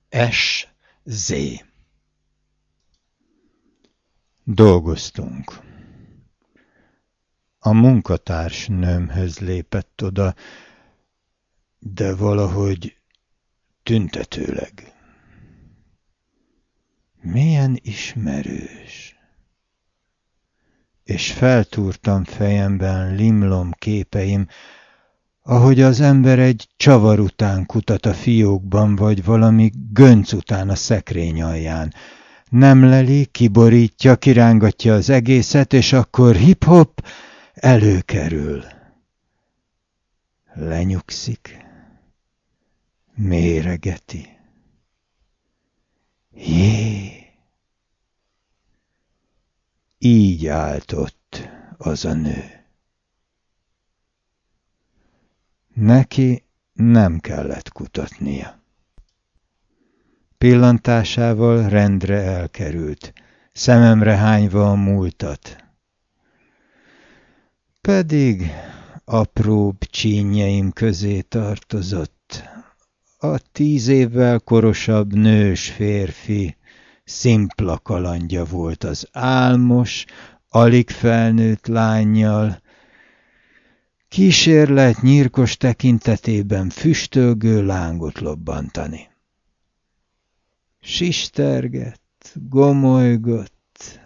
S.Z. Dolgoztunk. A munkatársnőmhöz lépett oda, de valahogy tüntetőleg. Milyen ismerős. És feltúrtam fejemben limlom képeim, ahogy az ember egy csavar után kutat a fiókban, vagy valami gönc után a szekrény alján. Nem leli, kiborítja, kirángatja az egészet, és akkor hip-hop előkerül. Lenyugszik, méregeti. Jé! Így állt ott az a nő. Neki nem kellett kutatnia. Pillantásával rendre elkerült, szememre hányva a múltat. Pedig apróbb csínjeim közé tartozott. A 10 évvel korosabb nős férfi szimpla kalandja volt az álmos, alig felnőtt lánnyal, kísérlet nyírkos tekintetében füstölgő lángot lobbantani. Sistergett, gomolygott,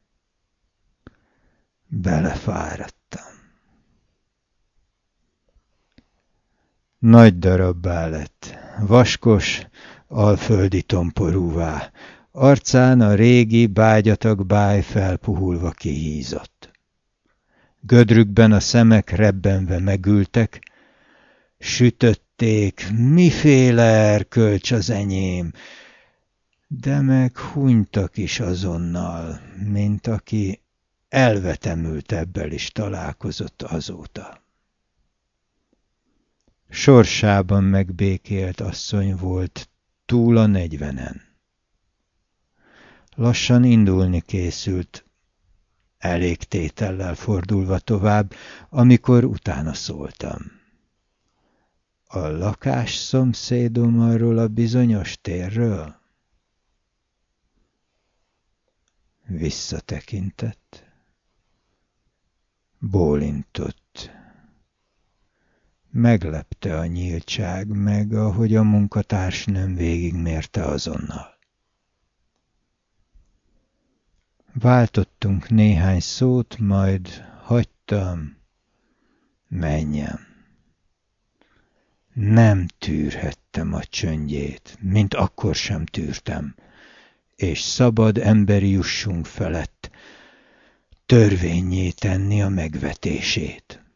belefáradtam. Nagy darabbá lett, vaskos, alföldi tomporúvá, arcán a régi, bágyatag báj felpuhulva kihízott. Gödrükben a szemek rebbenve megültek, sütötték, miféle erkölcs az enyém, de meg hunytak is azonnal, mint aki elvetemültebbel is találkozott azóta. Sorsában megbékélt asszony volt, túl a 40-en. Lassan indulni készült, elég tétellel fordulva tovább, amikor utána szóltam. A lakásszomszédom arról a bizonyos térről? Visszatekintett. Bólintott. Meglepte a nyíltság, meg ahogy a munkatársnőm végigmérte azonnal. Váltottunk néhány szót, majd hagytam, menjem. Nem tűrhettem a csöndjét, mint akkor sem tűrtem, és szabad emberi jussunk felett törvénnyé tenni a megvetését.